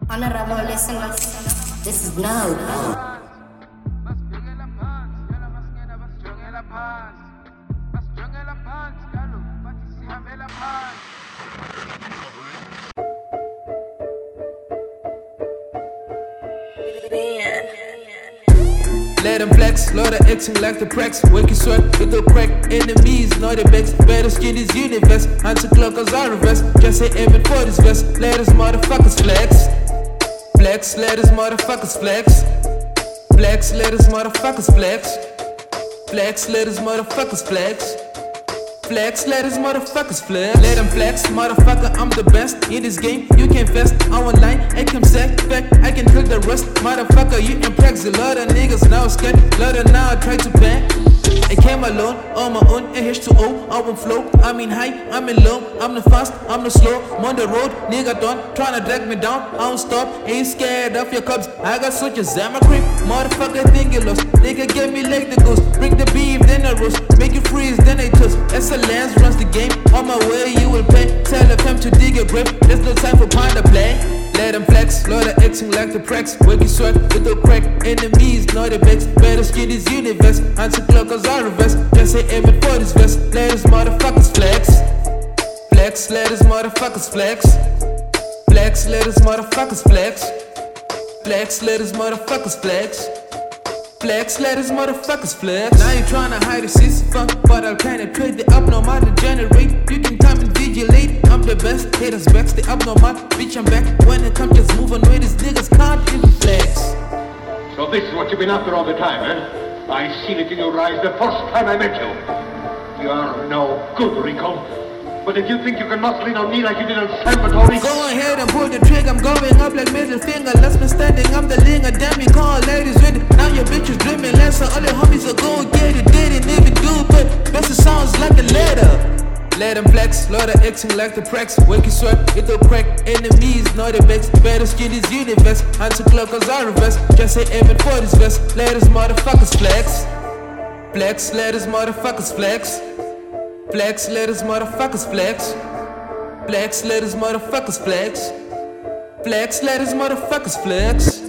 Honorable listeners, this is Node. Let them flex, lot of acting like the cracks. Wake you sweat with the crack. Enemies know the backs. Better skin this universe. Answer clockers are reverse. Just say aiming for this vest. Let us motherfuckers flex. Flex, let us motherfuckers flex. Flex, let us motherfuckers flex. Flex, let us motherfuckers flex. Flex, let us motherfuckers flex. Let them flex, motherfucker, I'm the best in this game. You can't fest, I'm online, I can sack back, I can kill the rest. Motherfucker, you impacts a lot of niggas now scared. Lot of now I try to back. I came alone, on my own, H2O, I won't flow. I'm in high, I'm in low, I'm the fast, I'm the slow. I'm on the road, nigga don't tryna drag me down. I don't stop, ain't scared of your cubs. I got switches, I'm a creep. Motherfucker think you lost. Nigga get me like the ghost. Bring the beef, then I roast. Make you freeze, then I toast. Excellence runs the game. On my way, you will pay. Tell the fam to dig a grave. There's no time for panda play. Let them flex, lot of acting like the cracks. Wake you sweat with the crack. Enemies know the backs. Better skin this universe. Answer clockers are reverse. Just say aiming for this vest. Let us motherfuckers flex. Flex, let us motherfuckers flex. Flex, let us motherfuckers flex. Flex, let us motherfuckers flex. Flex, let us motherfuckers flex. Now you tryna hide the system, but I'll kinda trade the abnormal to generate. You can time and vigilate. I'm the best, haters backs the abnormal. Bitch, I'm back. When it comes, just move on where these niggas can't even flex. So this is what you've been after all the time, eh? I seen it in your eyes the first time I met you. You're no good, Rico. But if you think you can muscle in on me like you did on Salvatore... Go ahead and pull the trigger, I'm going up like middle finger. Last man standing, I'm the linger. Damn, you call ladies with it. Now your bitch is dreaming less. All your homies are go get it. Didn't even do it, but best it sounds like a letter. Let them flex, lot of acting like the cracks. Wake you sweat, get the crack. Enemies know the backs. Better skin this universe. Answer clockers are reverse. Just say aiming for this vest. Let us motherfuckers flex. Flex, let us motherfuckers flex. Flex, let us motherfuckers flex. Flex, let us motherfuckers flex. Flex, let us motherfuckers flex.